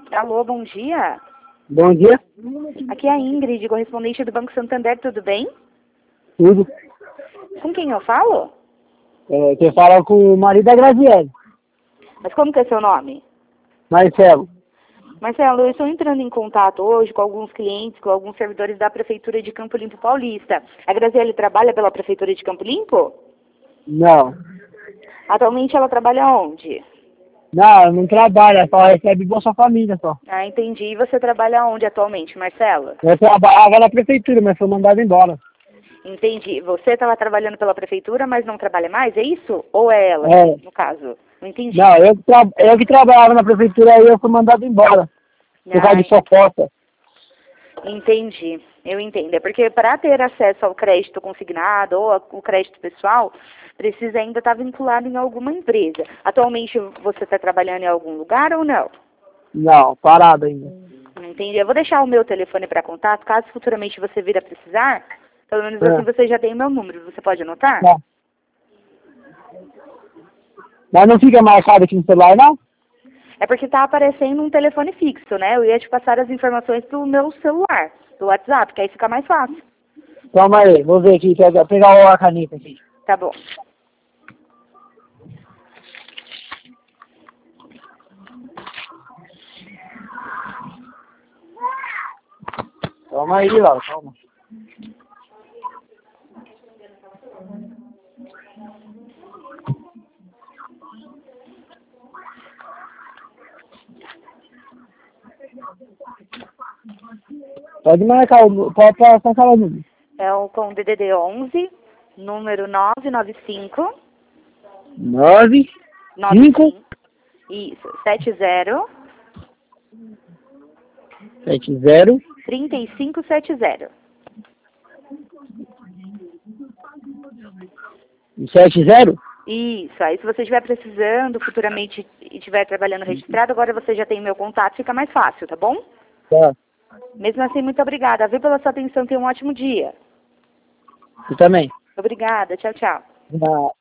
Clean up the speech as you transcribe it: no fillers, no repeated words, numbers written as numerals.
Alô, bom dia. Bom dia. Aqui é a Ingrid, correspondente do Banco Santander, tudo bem? Tudo. Com quem eu falo? Quem fala com o marido da Graziele, Mas como que é seu nome? Marcelo. Marcelo, eu estou entrando em contato hoje com alguns clientes, com alguns servidores da Prefeitura de Campo Limpo Paulista. A Graziele trabalha pela Prefeitura de Campo Limpo? Não. Atualmente ela trabalha onde? Não, não trabalha, só recebe Bolsa Família só. Ah, entendi. E você trabalha onde atualmente, Marcelo? Eu trabalhava na prefeitura, mas foi mandado embora. Entendi. Você estava trabalhando pela Prefeitura, mas não trabalha mais, é isso? Ou é ela, É. no caso? Não entendi. Não, eu que trabalhava na prefeitura aí eu fui mandado embora. Por causa de fofoca. Entendi, eu entendo. É porque para ter acesso ao crédito consignado ou ao crédito pessoal, precisa ainda estar vinculado em alguma empresa. Atualmente você está trabalhando em algum lugar ou não? Não, parado ainda. Entendi. Eu vou deixar o meu telefone para contato, caso futuramente você vir a precisar, pelo menos assim você já tem o meu número. Você pode anotar? Não. Mas não fica marcado aqui no celular, não? É porque está aparecendo um telefone fixo, né? Eu ia te passar as informações do meu celular, do WhatsApp, que aí fica mais fácil. Toma aí, vou ver aqui, pegar a caneta aqui. Tá bom. Toma aí, Laura, toma. Pode marcar, pode passar o número. É o com DDD 11, número 995 5 isso, 70 70 3570. 70? Isso, aí se você estiver precisando futuramente e estiver trabalhando registrado, agora você já tem meu contato, fica mais fácil, tá bom? Tá. Mesmo assim, muito obrigada. Viu pela sua atenção, tenha um ótimo dia. Você também. Obrigada, tchau, tchau. Tá.